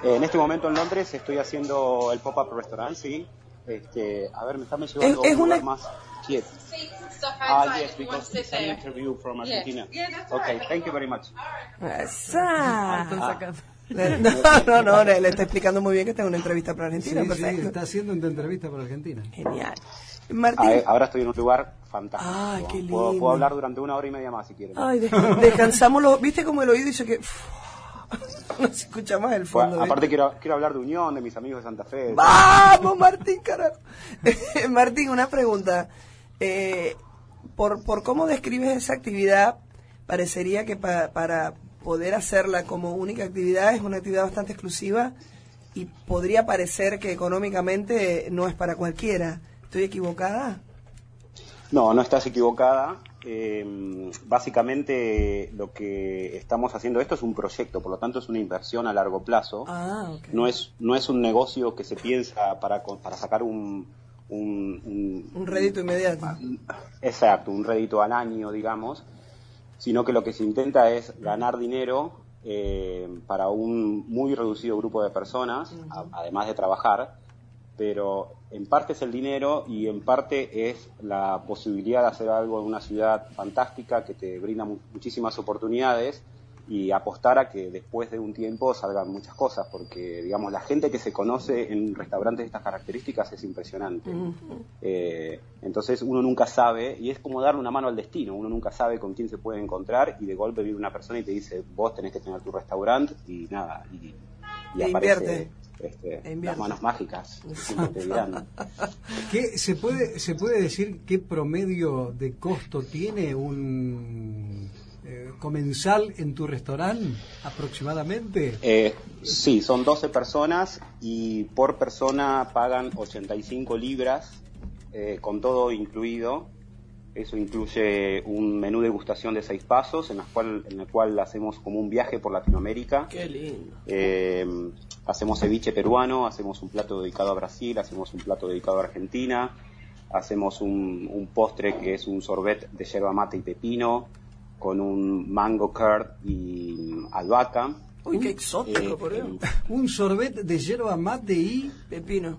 En este momento en Londres estoy haciendo el pop-up restaurant, sí. A ver, me están llevando a un lugar más quieto. Yes, because it's an interview from Argentina. Okay, thank you very much. No, le está explicando muy bien que está en una entrevista para Argentina. Sí, perfecto. sí, está haciendo una entrevista para Argentina. Genial. Martín. Ahora estoy en un lugar fantástico. Ay, qué lindo. Puedo hablar durante 1 hora y media más si quieren. Ay, descansamos ¿viste como el oído dice que no se escucha más el fondo? Bueno, aparte quiero hablar de Unión, de mis amigos de Santa Fe. ¡Vamos, Martín, carajo! Martín, una pregunta. Por cómo describes esa actividad, parecería que para poder hacerla como única actividad es una actividad bastante exclusiva y podría parecer que económicamente no es para cualquiera. ¿Estoy equivocada? No estás equivocada. Básicamente lo que estamos haciendo, esto es un proyecto, por lo tanto es una inversión a largo plazo. Okay. No es un negocio que se piensa para sacar un rédito inmediato. Exacto, un rédito al año, digamos, sino que lo que se intenta es ganar dinero para un muy reducido grupo de personas, además de trabajar, pero en parte es el dinero y en parte es la posibilidad de hacer algo en una ciudad fantástica que te brinda muchísimas oportunidades y apostar a que después de un tiempo salgan muchas cosas, porque digamos la gente que se conoce en restaurantes de estas características es impresionante. Entonces uno nunca sabe, y es como darle una mano al destino, uno nunca sabe con quién se puede encontrar y de golpe viene una persona y te dice vos tenés que tener tu restaurante y nada, y aparece las manos mágicas, siempre te dirán. ¿Qué, se puede decir qué promedio de costo tiene un comensal en tu restaurante aproximadamente? Sí, son 12 personas y por persona pagan 85 libras con todo incluido. Eso incluye un menú degustación de 6 pasos en el cual hacemos como un viaje por Latinoamérica. ¡Qué lindo! Hacemos ceviche peruano, hacemos un plato dedicado a Brasil, hacemos un plato dedicado a Argentina, hacemos un postre que es un sorbet de yerba mate y pepino con un mango curd y albahaca. Uy, qué exótico, por Dios. Un sorbet de yerba mate y pepino.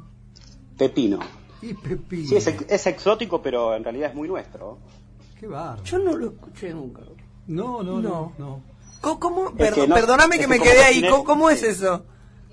Y pepino. Sí, es exótico, pero en realidad es muy nuestro. Qué bárbaro. Yo no lo escuché nunca. No. ¿Cómo? Perdóname que me quedé ahí. ¿Cómo es eso?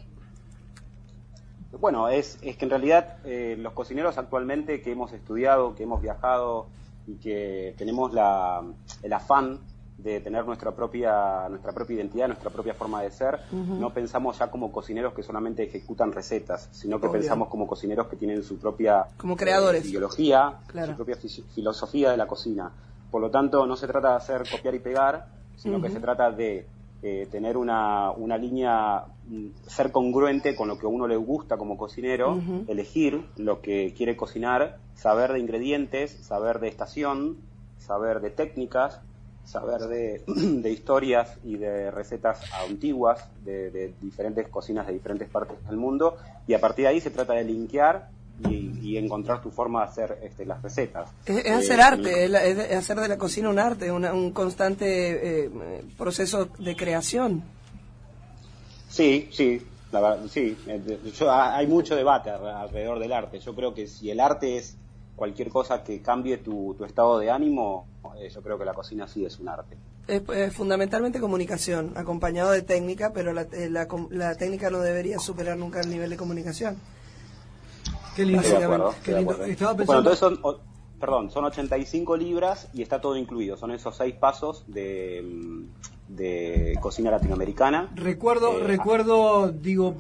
Bueno, es que en realidad los cocineros actualmente que hemos estudiado, que hemos viajado y que tenemos el afán de tener nuestra propia identidad, nuestra propia forma de ser, no pensamos ya como cocineros que solamente ejecutan recetas, sino que pensamos como cocineros que tienen su propia como creadores. Ideología, claro. Su propia filosofía de la cocina. Por lo tanto, no se trata de hacer copiar y pegar, sino que se trata de tener una línea, ser congruente con lo que a uno le gusta como cocinero, elegir lo que quiere cocinar, saber de ingredientes, saber de estación, saber de técnicas, saber de historias y de recetas antiguas de diferentes cocinas de diferentes partes del mundo, y a partir de ahí se trata de linkear y encontrar tu forma de hacer las recetas. Es hacer arte, es hacer de la cocina un arte, un constante proceso de creación. Sí, la verdad, sí. Hay mucho debate alrededor del arte. Yo creo que si el arte es cualquier cosa que cambie tu estado de ánimo, yo creo que la cocina sí es un arte. Es fundamentalmente comunicación, acompañado de técnica, pero la técnica no debería superar nunca el nivel de comunicación. Qué lindo. Estoy de acuerdo. Estaba pensando... Bueno, entonces son 85 libras y está todo incluido. Son esos 6 pasos de cocina latinoamericana. Recuerdo, digo,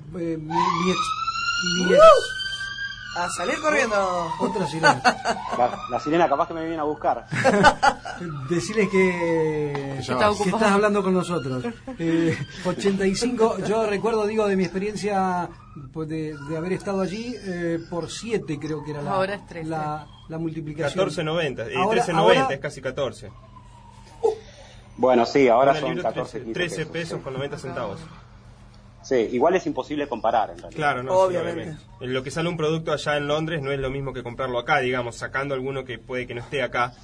a salir corriendo. Otra sirena. La sirena capaz que me viene a buscar. Decirles que estás hablando con nosotros. 85, yo recuerdo, de mi experiencia pues, de haber estado allí, por 7 creo que era la multiplicación. 14.90, y 13.90 es casi 14. Bueno, sí, ahora son 14 13 pesos con 90 centavos. Sí, igual es imposible comparar en realidad. Claro, no, obviamente. Sí, lo que sale un producto allá en Londres no es lo mismo que comprarlo acá, digamos, sacando alguno que puede que no esté acá.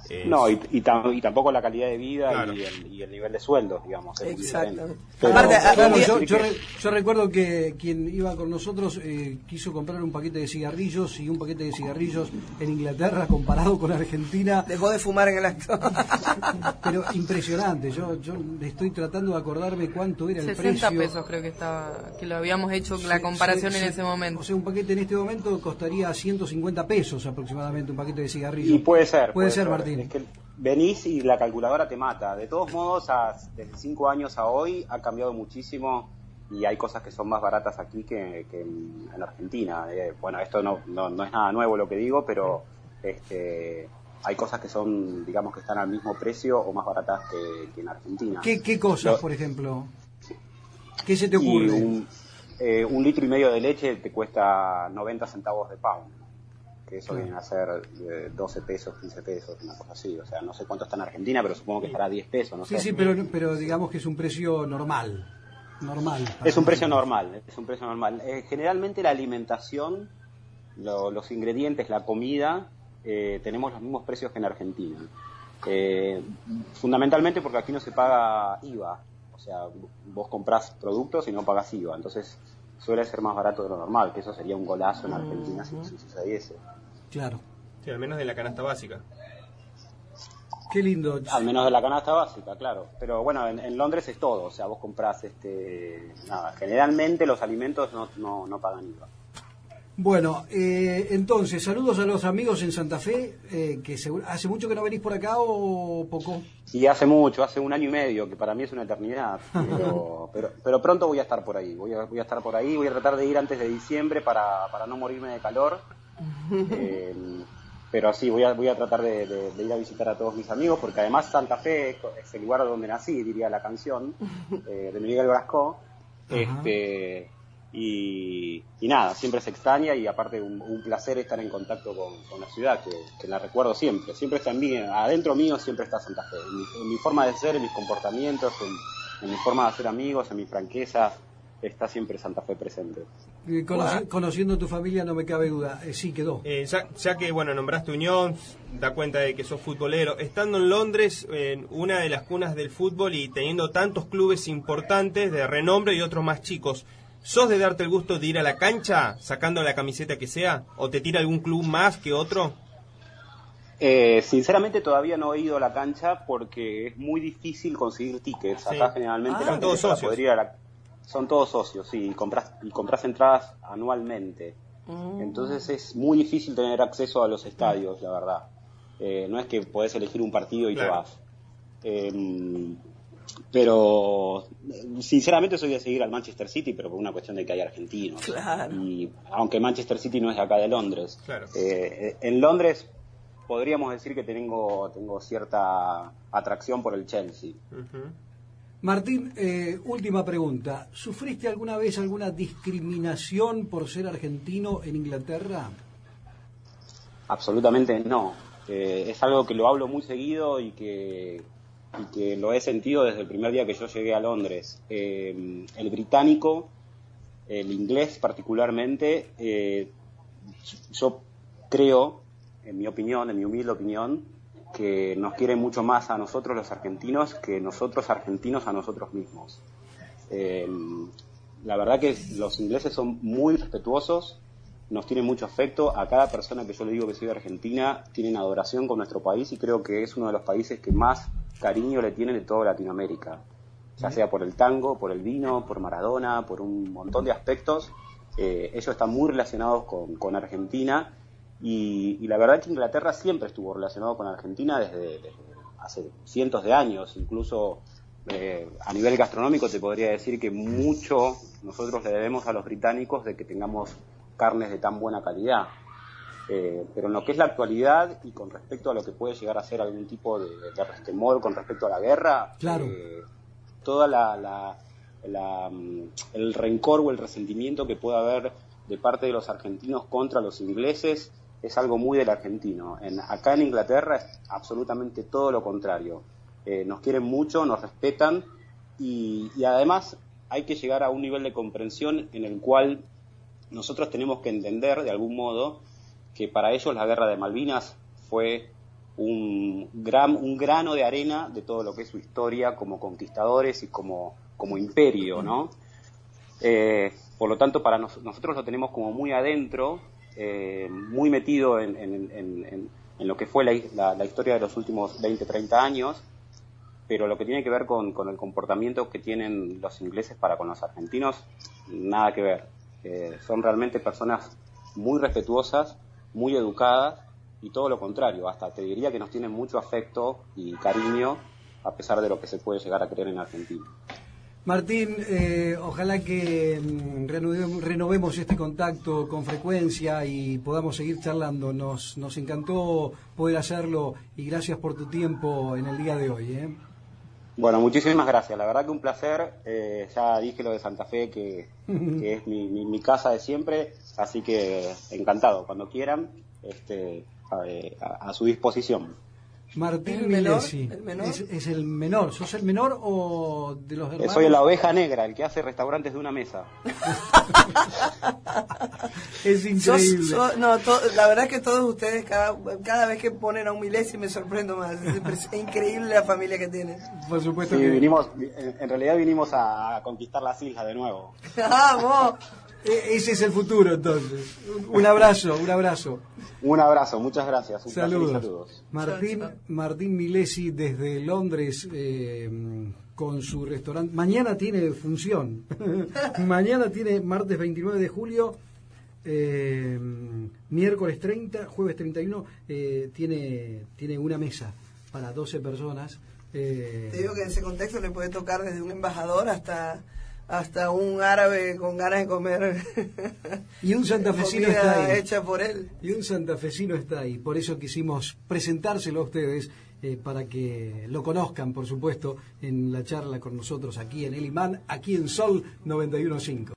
No, y tampoco la calidad de vida, claro, y el nivel de sueldos, digamos. Exacto. Yo recuerdo que quien iba con nosotros quiso comprar un paquete de cigarrillos, y un paquete de cigarrillos en Inglaterra comparado con Argentina. Dejó de fumar en el acto. Pero impresionante. Yo estoy tratando de acordarme cuánto era el 60 precio. 60 pesos creo que estaba, que lo habíamos hecho la comparación en ese momento. O sea, un paquete en este momento costaría 150 pesos aproximadamente, un paquete de cigarrillos. Y puede ser, Martín. Es que venís y la calculadora te mata. De todos modos, desde 5 años a hoy ha cambiado muchísimo y hay cosas que son más baratas aquí que en Argentina. Bueno, esto no es nada nuevo lo que digo, pero hay cosas que son, digamos, que están al mismo precio o más baratas que en Argentina. ¿Qué cosas, por ejemplo? ¿Qué se te ocurre? Un litro y medio de leche te cuesta 90 centavos de pound. Que eso viene a ser 12 pesos, 15 pesos, una cosa así. O sea, no sé cuánto está en Argentina, pero supongo que estará 10 pesos, no sé. Sí, pero digamos que es un precio normal. Es un precio normal. Generalmente la alimentación, los ingredientes, la comida, tenemos los mismos precios que en Argentina. Fundamentalmente porque aquí no se paga IVA. O sea, vos comprás productos y no pagás IVA. Entonces suele ser más barato de lo normal, que eso sería un golazo en Argentina si sucediese. Claro. Sí, al menos de la canasta básica. Qué lindo. Al menos de la canasta básica, claro. Pero bueno, en Londres es todo. O sea, vos comprás, generalmente los alimentos no pagan IVA. Bueno, entonces, saludos a los amigos en Santa Fe, que ¿hace mucho que no venís por acá o poco? Sí, hace mucho, hace 1 año y medio, que para mí es una eternidad, pero pronto voy a estar por ahí, voy a estar por ahí, voy a tratar de ir antes de diciembre para no morirme de calor, pero sí, voy a tratar de ir a visitar a todos mis amigos, porque además Santa Fe es el lugar donde nací, diría la canción, de Miguel Brasco, Y nada, siempre se extraña y aparte un placer estar en contacto con la ciudad, que la recuerdo siempre está en mí, adentro mío siempre está Santa Fe, en mi forma de ser, en mis comportamientos, en mi forma de hacer amigos, en mi franqueza, está siempre Santa Fe presente. Conociendo tu familia no me cabe duda, sí quedó. Ya que nombraste Unión, da cuenta de que sos futbolero, estando en Londres, una de las cunas del fútbol y teniendo tantos clubes importantes de renombre y otros más chicos, ¿sos de darte el gusto de ir a la cancha sacando la camiseta que sea? ¿O te tira algún club más que otro? Sinceramente todavía no he ido a la cancha porque es muy difícil conseguir tickets. Acá generalmente son todos socios. Son todos socios, sí, y compras entradas anualmente. Entonces es muy difícil tener acceso a los estadios, la verdad. No es que podés elegir un partido y te vas. Pero sinceramente soy de seguir al Manchester City, pero por una cuestión de que hay argentinos. Claro. Y aunque Manchester City no es de acá de Londres. Claro. En Londres podríamos decir que tengo cierta atracción por el Chelsea. Martín, última pregunta. ¿Sufriste alguna vez alguna discriminación por ser argentino en Inglaterra? Absolutamente no. Es algo que lo hablo muy seguido y que lo he sentido desde el primer día que yo llegué a Londres. El británico, el inglés particularmente, yo creo, en mi humilde opinión, que nos quiere mucho más a nosotros los argentinos que nosotros argentinos a nosotros mismos. La verdad que los ingleses son muy respetuosos, nos tienen mucho afecto. A cada persona que yo le digo que soy de Argentina tienen adoración con nuestro país y creo que es uno de los países que más cariño le tienen de toda Latinoamérica, ya sea por el tango, por el vino, por Maradona, por un montón de aspectos. Ellos están muy relacionados con Argentina y la verdad que Inglaterra siempre estuvo relacionado con Argentina desde hace cientos de años, incluso a nivel gastronómico te podría decir que mucho nosotros le debemos a los británicos de que tengamos carnes de tan buena calidad. Pero en lo que es la actualidad y con respecto a lo que puede llegar a ser algún tipo de resquemor con respecto a la guerra, claro, toda el rencor o el resentimiento que pueda haber de parte de los argentinos contra los ingleses es algo muy del argentino. Acá en Inglaterra es absolutamente todo lo contrario. Nos quieren mucho, nos respetan y además hay que llegar a un nivel de comprensión en el cual nosotros tenemos que entender de algún modo que para ellos la guerra de Malvinas fue un grano de arena de todo lo que es su historia como conquistadores y como imperio, ¿no? Por lo tanto, para nosotros lo tenemos como muy adentro, muy metido en lo que fue la historia de los últimos 20, 30 años, pero lo que tiene que ver con el comportamiento que tienen los ingleses para con los argentinos, nada que ver. Son realmente personas muy respetuosas, muy educadas, y todo lo contrario, hasta te diría que nos tienen mucho afecto y cariño, a pesar de lo que se puede llegar a creer en Argentina. Martín, ojalá que renovemos este contacto con frecuencia y podamos seguir charlando. Nos encantó poder hacerlo y gracias por tu tiempo en el día de hoy. Bueno, muchísimas gracias. La verdad que un placer. Ya dije lo de Santa Fe, que es mi casa de siempre, así que encantado. Cuando quieran, a su disposición. Martín Milesi, es el menor. ¿Sos el menor o de los hermanos? Soy la oveja negra, el que hace restaurantes de una mesa. Es increíble. La verdad es que todos ustedes, cada vez que ponen a un Milesi me sorprendo más. Es increíble la familia que tienen. Por supuesto. Sí, en realidad vinimos a conquistar las islas de nuevo. ¡Vamos! Ese es el futuro, entonces. Un abrazo. Un abrazo, muchas gracias. Saludos. Martín Milesi desde Londres, con su restaurante. Mañana tiene función. Mañana tiene martes 29 de julio, miércoles 30, jueves 31, tiene una mesa para 12 personas. Te digo que en ese contexto le puede tocar desde un embajador hasta un árabe con ganas de comer. Y un santafesino está ahí. Hecha por él. Y un santafesino está ahí. Por eso quisimos presentárselo a ustedes, para que lo conozcan, por supuesto, en la charla con nosotros aquí en El Imán, aquí en Sol 91.5.